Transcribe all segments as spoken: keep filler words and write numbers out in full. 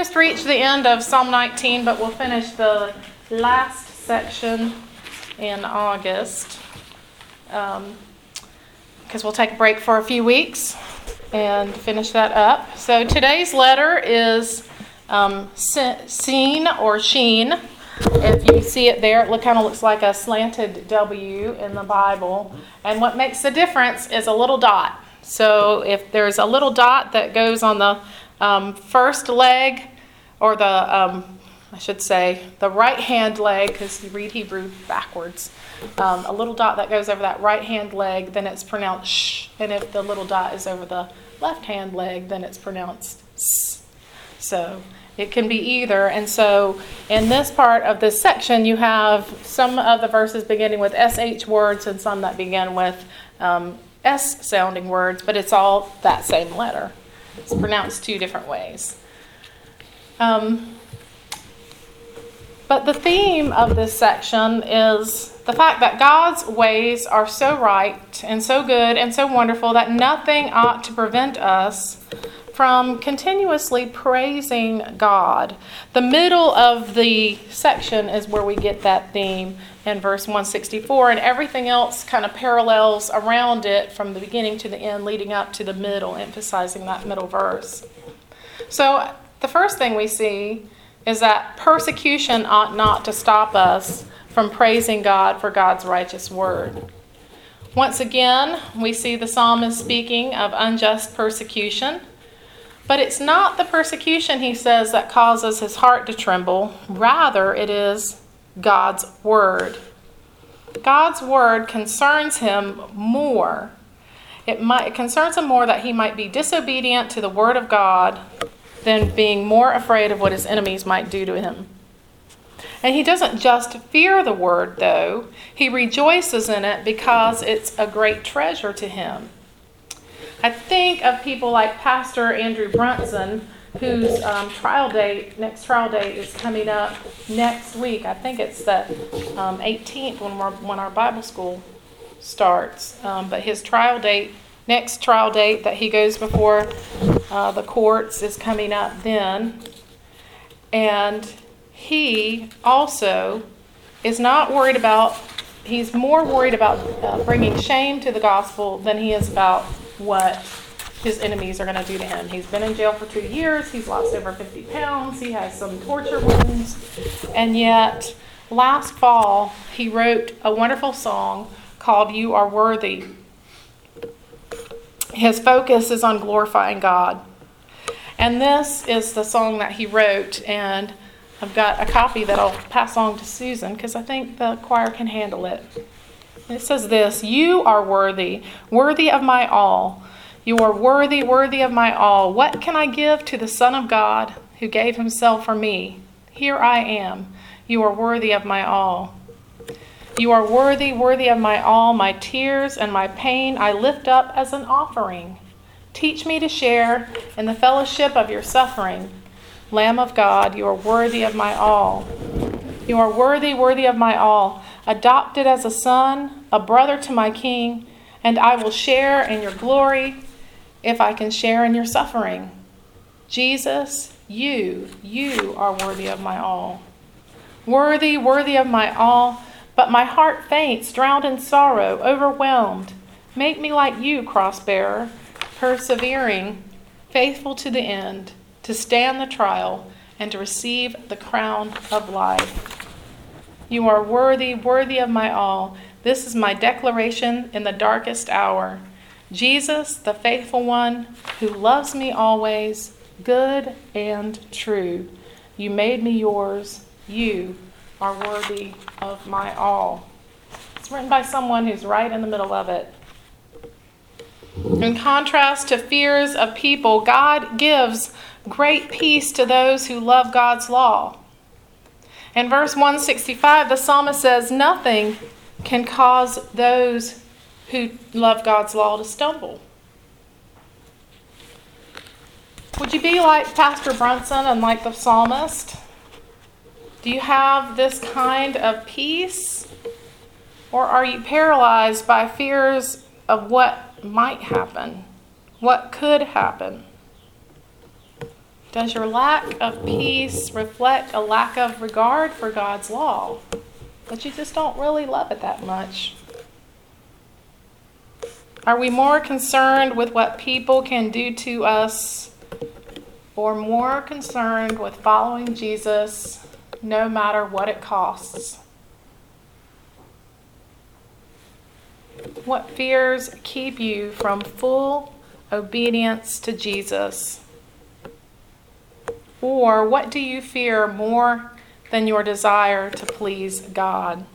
almost reached the end of Psalm nineteen, but we'll finish the last section in August. Um, because we'll take a break for a few weeks and finish that up. So today's letter is um, seen or sheen. If you see it there, it kind of looks like a slanted W in the Bible. And what makes the difference is a little dot. So if there's a little dot that goes on the um, first leg, or the, um, I should say, the right-hand leg, because you read Hebrew backwards, um, a little dot that goes over that right-hand leg, then it's pronounced sh. And if the little dot is over the left-hand leg, then it's pronounced s. So it can be either. And so in this part of this section, you have some of the verses beginning with S H words and some that begin with um, S-sounding words, but it's all that same letter. It's pronounced two different ways. Um, but the theme of this section is the fact that God's ways are so right and so good and so wonderful that nothing ought to prevent us from continuously praising God. The middle of the section is where we get that theme in verse one sixty-four, and everything else kind of parallels around it from the beginning to the end, leading up to the middle, emphasizing that middle verse. So the first thing we see is that persecution ought not to stop us from praising God for God's righteous word. Once again, we see the psalmist speaking of unjust persecution. But it's not the persecution, he says, that causes his heart to tremble. Rather, it is God's word. God's word concerns him more. It, might, it concerns him more that he might be disobedient to the word of God than being more afraid of what his enemies might do to him. And he doesn't just fear the word, though. He rejoices in it because it's a great treasure to him. I think of people like Pastor Andrew Brunson, whose um, trial date, next trial date is coming up next week. I think it's the um, eighteenth when, we're, when our Bible school starts. Um, but his trial date, next trial date that he goes before uh, the courts is coming up then. And he also is not worried about, he's more worried about uh, bringing shame to the gospel than he is about what his enemies are going to do to him. He's been in jail for two years. He's lost over fifty pounds. He has some torture wounds. And yet, last fall, he wrote a wonderful song called You Are Worthy. His focus is on glorifying God. And this is the song that he wrote. And I've got a copy that I'll pass on to Susan because I think the choir can handle it. It says this: You are worthy, worthy of my all. You are worthy, worthy of my all. What can I give to the Son of God who gave himself for me? Here I am. You are worthy of my all. You are worthy, worthy of my all. My tears and my pain I lift up as an offering. Teach me to share in the fellowship of your suffering. Lamb of God, you are worthy of my all. You are worthy, worthy of my all. Adopted as a son, a brother to my King, and I will share in your glory if I can share in your suffering. Jesus, you, you are worthy of my all. Worthy, worthy of my all, but my heart faints, drowned in sorrow, overwhelmed. Make me like you, cross-bearer, persevering, faithful to the end, to stand the trial and to receive the crown of life. You are worthy, worthy of my all. This is my declaration in the darkest hour. Jesus, the faithful one, who loves me always, good and true. You made me yours. You are worthy of my all. It's written by someone who's right in the middle of it. In contrast to fears of people, God gives great peace to those who love God's law. In verse one sixty-five, the psalmist says, nothing can cause those who love God's law to stumble. Would you be like Pastor Brunson and like the psalmist? Do you have this kind of peace? Or are you paralyzed by fears of what might happen? What could happen? Does your lack of peace reflect a lack of regard for God's law? That you just don't really love it that much? Are we more concerned with what people can do to us, or more concerned with following Jesus no matter what it costs? What fears keep you from full obedience to Jesus? Or what do you fear more than your desire to please God?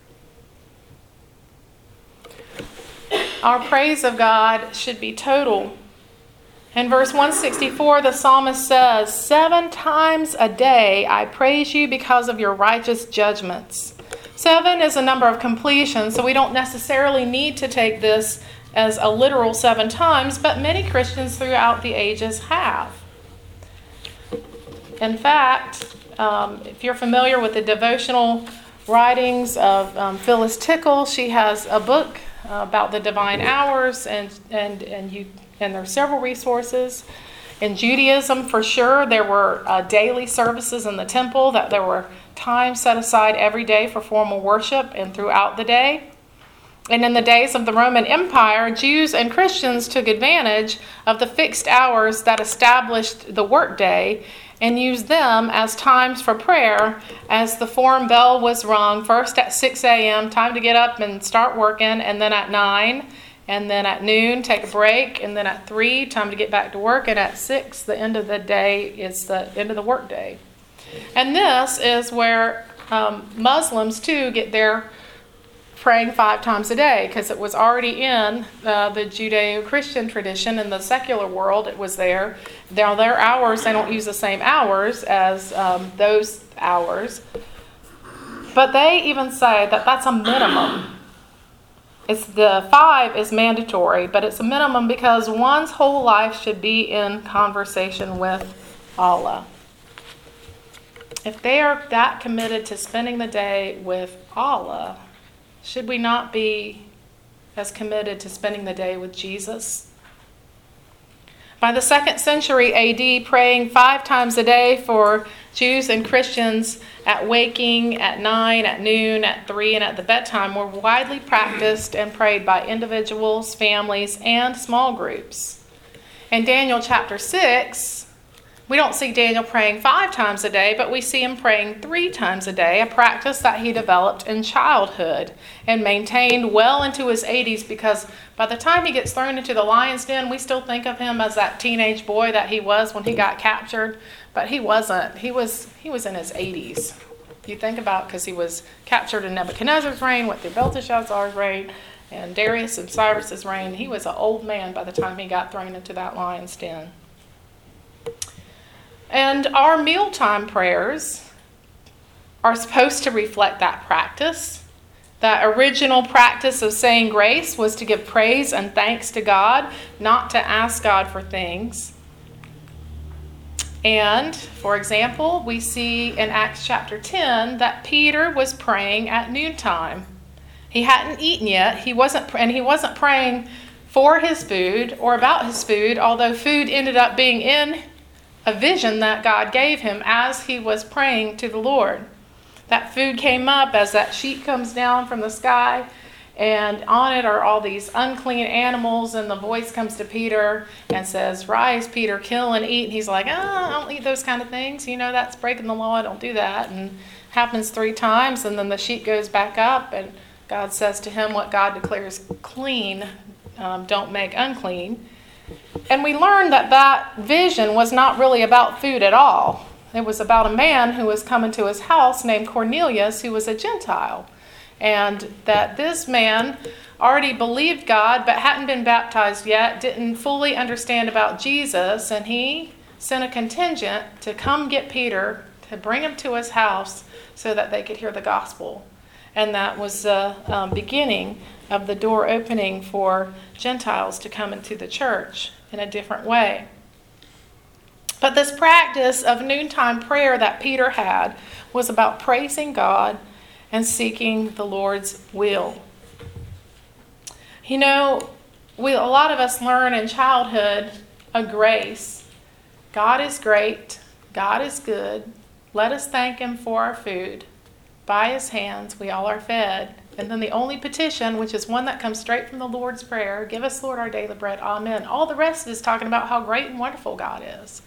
Our praise of God should be total. In verse one sixty-four, the psalmist says, "Seven times a day I praise you because of your righteous judgments." Seven is a number of completion, so we don't necessarily need to take this as a literal seven times, but many Christians throughout the ages have. In fact, um, if you're familiar with the devotional writings of um, Phyllis Tickle, she has a book uh, about the divine hours, and and and you and there are several resources. In Judaism, for sure, there were uh, daily services in the temple, that there were time set aside every day for formal worship and throughout the day. And in the days of the Roman Empire, Jews and Christians took advantage of the fixed hours that established the workday and used them as times for prayer, as the forum bell was rung first at six a.m., time to get up and start working, and then at nine, and then at noon, take a break, and then at three, time to get back to work, and at six, the end of the day is the end of the workday. And this is where um, Muslims, too, get their praying five times a day, because it was already in uh, the Judeo-Christian tradition. In the secular world, it was there. Now, their hours, they don't use the same hours as um, those hours. But they even say that that's a minimum. It's the five is mandatory, but it's a minimum because one's whole life should be in conversation with Allah. If they are that committed to spending the day with Allah, should we not be as committed to spending the day with Jesus? By the second century A D, praying five times a day for Jews and Christians at waking, at nine, at noon, at three, and at the bedtime were widely practiced and prayed by individuals, families, and small groups. In Daniel chapter six, we don't see Daniel praying five times a day, but we see him praying three times a day, a practice that he developed in childhood and maintained well into his eighties, because by the time he gets thrown into the lion's den, we still think of him as that teenage boy that he was when he got captured, but he wasn't. He was he was in his eighties. You think about, because he was captured in Nebuchadnezzar's reign, went through Belteshazzar's reign, and Darius and Cyrus's reign. He was an old man by the time he got thrown into that lion's den. And our mealtime prayers are supposed to reflect that practice. That original practice of saying grace was to give praise and thanks to God, not to ask God for things. And, for example, we see in Acts chapter ten that Peter was praying at noontime. He hadn't eaten yet, he wasn't, and he wasn't praying for his food or about his food, although food ended up being in a vision that God gave him as he was praying to the Lord. That food came up as that sheet comes down from the sky, and on it are all these unclean animals, and the voice comes to Peter and says, "Rise, Peter, kill and eat." And he's like, "Ah, I don't eat those kind of things. You know, that's breaking the law. I don't do that." And happens three times, and then the sheet goes back up, and God says to him, "What God declares clean, um, don't make unclean." And we learned that that vision was not really about food at all. It was about a man who was coming to his house named Cornelius, who was a Gentile. And that this man already believed God but hadn't been baptized yet, didn't fully understand about Jesus, and he sent a contingent to come get Peter, to bring him to his house so that they could hear the gospel. And that was the um, beginning of the door opening for Gentiles to come into the church in a different way. But this practice of noontime prayer that Peter had was about praising God and seeking the Lord's will. You know, we a lot of us learn in childhood a grace God is great. God is good. Let us thank him for our food. By his hands we all are fed. And then the only petition, which is one that comes straight from the Lord's Prayer, give us, Lord, our daily bread. Amen. All the rest is talking about how great and wonderful God is.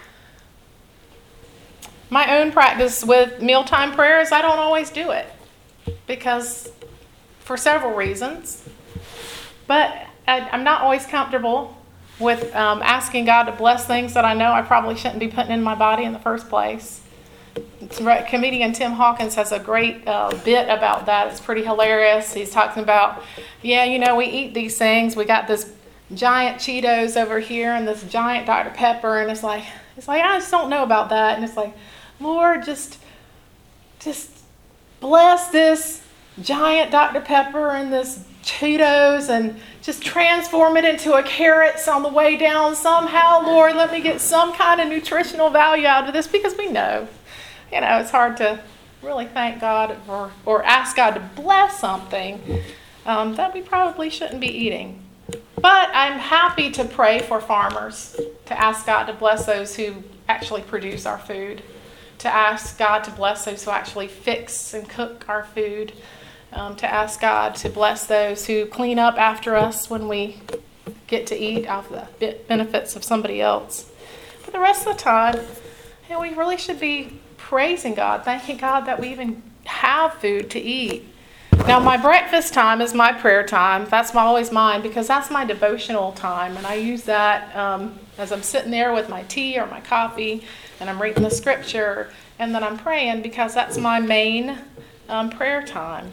My own practice with mealtime prayers, I don't always do it because for several reasons. But I, I'm not always comfortable with um, asking God to bless things that I know I probably shouldn't be putting in my body in the first place. Comedian Tim Hawkins has a great uh, bit about that. It's pretty hilarious. He's talking about, yeah, you know, we eat these things. We got this giant Cheetos over here and this giant Doctor Pepper, and it's like, it's like I just don't know about that. And it's like, Lord, just, just bless this giant Doctor Pepper and this Cheetos and just transform it into a carrots on the way down somehow. Lord, let me get some kind of nutritional value out of this, because we know. You know, it's hard to really thank God or, or ask God to bless something um, that we probably shouldn't be eating. But I'm happy to pray for farmers, to ask God to bless those who actually produce our food, to ask God to bless those who actually fix and cook our food, um, to ask God to bless those who clean up after us when we get to eat off the benefits of somebody else. But the rest of the time, you know, we really should be praising God, thanking God that we even have food to eat. Now, my breakfast time is my prayer time. That's my, always mine, because that's my devotional time. And I use that um, as I'm sitting there with my tea or my coffee, and I'm reading the scripture, and then I'm praying, because that's my main um, prayer time.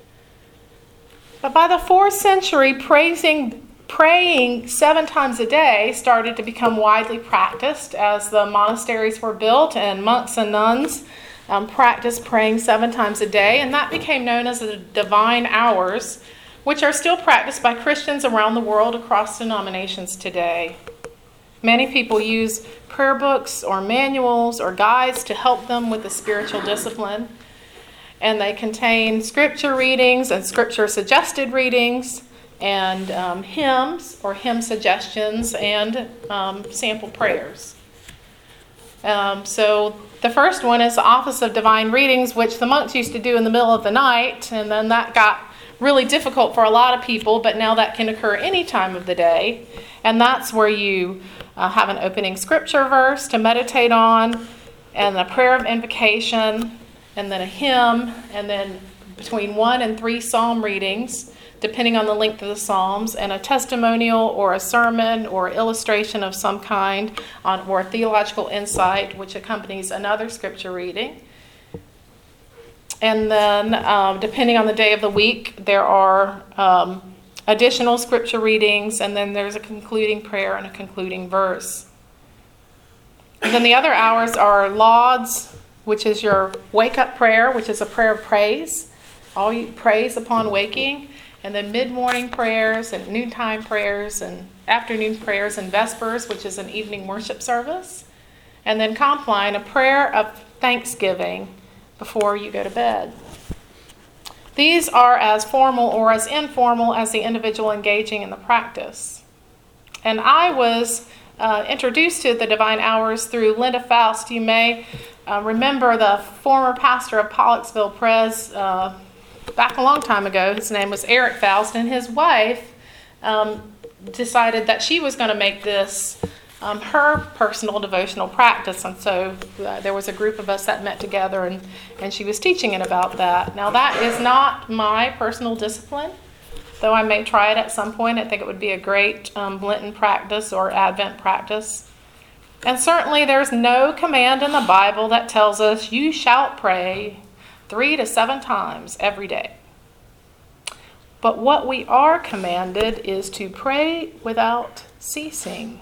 But by the fourth century, praising Praying seven times a day started to become widely practiced as the monasteries were built and monks and nuns um, practiced praying seven times a day, and that became known as the divine hours, which are still practiced by Christians around the world across denominations today. Many people use prayer books or manuals or guides to help them with the spiritual discipline, and they contain scripture readings and scripture suggested readings, and um, hymns or hymn suggestions, and um, sample prayers. Um, so the first one is the Office of Divine Readings, which the monks used to do in the middle of the night, and then that got really difficult for a lot of people, but now that can occur any time of the day. And that's where you uh, have an opening scripture verse to meditate on, and a prayer of invocation, and then a hymn, and then between one and three psalm readings, depending on the length of the Psalms, and a testimonial or a sermon or illustration of some kind, on, or a theological insight, which accompanies another scripture reading. And then, um, depending on the day of the week, there are um, additional scripture readings, and then there's a concluding prayer and a concluding verse. And then the other hours are lauds, which is your wake-up prayer, which is a prayer of praise, all you praise upon waking. And then mid-morning prayers and noontime prayers and afternoon prayers and vespers, which is an evening worship service. And then compline, a prayer of thanksgiving before you go to bed. These are as formal or as informal as the individual engaging in the practice. And I was uh, introduced to the Divine Hours through Linda Faust. You may uh, remember the former pastor of Pollocksville Pres, uh, back a long time ago. His name was Eric Faust, and his wife um, decided that she was going to make this um, her personal devotional practice. And so uh, there was a group of us that met together, and, and she was teaching it about that. Now, that is not my personal discipline, though I may try it at some point. I think it would be a great um, Lenten practice or Advent practice. And certainly there's no command in the Bible that tells us you shall pray three to seven times every day. But what we are commanded is to pray without ceasing.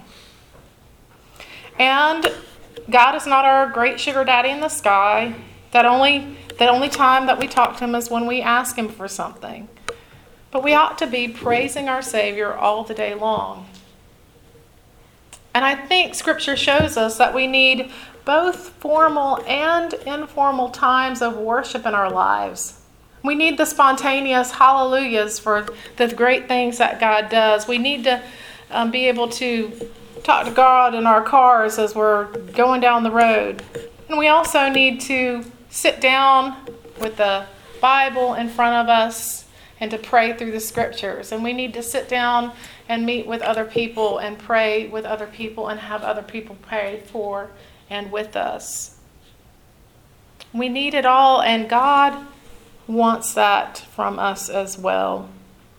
And God is not our great sugar daddy in the sky. That only, the only time that we talk to him is when we ask him for something. But we ought to be praising our Savior all the day long. And I think Scripture shows us that we need both formal and informal times of worship in our lives. We need the spontaneous hallelujahs for the great things that God does. We need to um, be able to talk to God in our cars as we're going down the road. And we also need to sit down with the Bible in front of us and to pray through the scriptures. And we need to sit down and meet with other people and pray with other people and have other people pray for and with us. We need it all, and God wants that from us as well.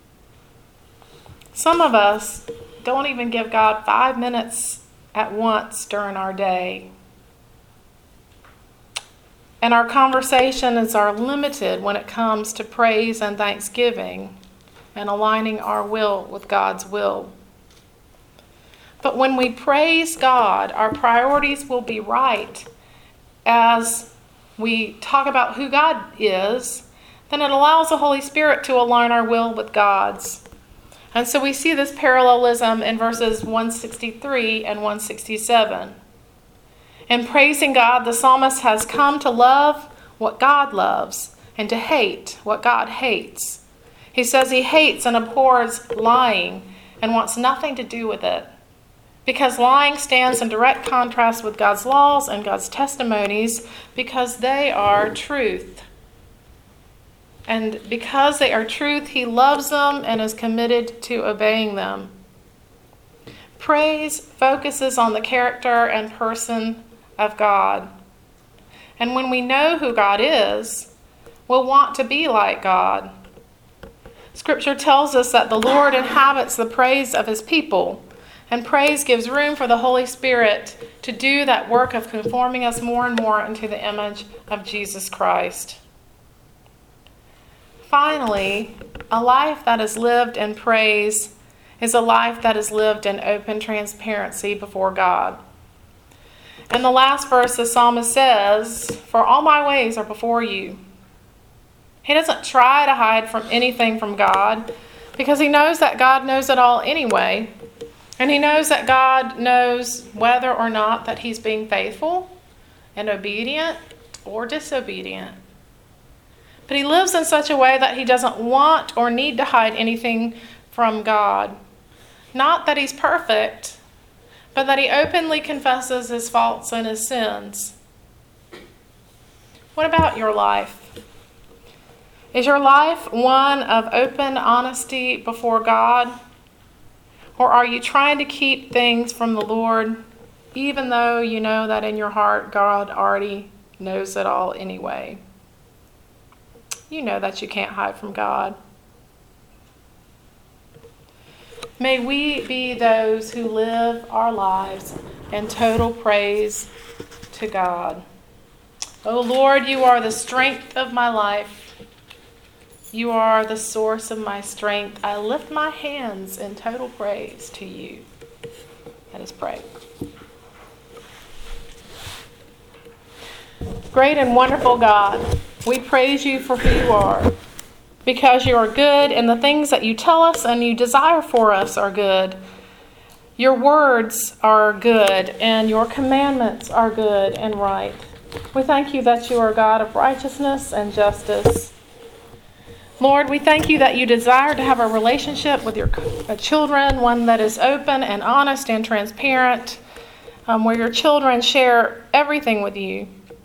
Some of us don't even give God five minutes at once during our day. And our conversations are limited when it comes to praise and thanksgiving and aligning our will with God's will. But when we praise God, our priorities will be right as we talk about who God is. Then it allows the Holy Spirit to align our will with God's. And so we see this parallelism in verses one sixty-three and one sixty-seven. In praising God, the psalmist has come to love what God loves and to hate what God hates. He says he hates and abhors lying and wants nothing to do with it, because lying stands in direct contrast with God's laws and God's testimonies, because they are truth. And because they are truth, he loves them and is committed to obeying them. Praise focuses on the character and person of God. And when we know who God is, we'll want to be like God. Scripture tells us that the Lord inhabits the praise of his people, and praise gives room for the Holy Spirit to do that work of conforming us more and more into the image of Jesus Christ. Finally, a life that is lived in praise is a life that is lived in open transparency before God. In the last verse, the psalmist says, "For all my ways are before you." He doesn't try to hide from anything from God, because he knows that God knows it all anyway. And he knows that God knows whether or not that he's being faithful and obedient or disobedient. But he lives in such a way that he doesn't want or need to hide anything from God. Not that he's perfect, but that he openly confesses his faults and his sins. What about your life? Is your life one of open honesty before God? Or are you trying to keep things from the Lord, even though you know that in your heart God already knows it all anyway? You know that you can't hide from God. May we be those who live our lives in total praise to God. O Lord, you are the strength of my life. You are the source of my strength. I lift my hands in total praise to you. Let us pray. Great and wonderful God, we praise you for who you are, because you are good and the things that you tell us and you desire for us are good. Your words are good and your commandments are good and right. We thank you that you are a God of righteousness and justice. Lord, we thank you that you desire to have a relationship with your children, one that is open and honest and transparent, um, where your children share everything with you.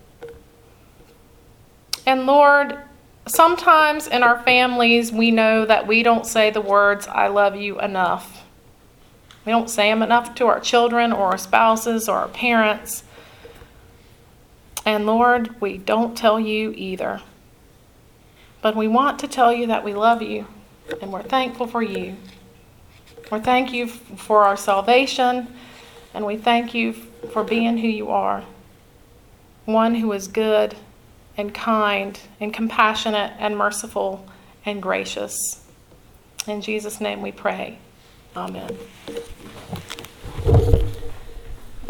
And Lord, sometimes in our families, we know that we don't say the words, "I love you," enough. We don't say them enough to our children or our spouses or our parents. And Lord, we don't tell you either. But we want to tell you that we love you and we're thankful for you. We thank you for our salvation, and we thank you for being who you are. One who is good and kind and compassionate and merciful and gracious. In Jesus' name we pray. Amen.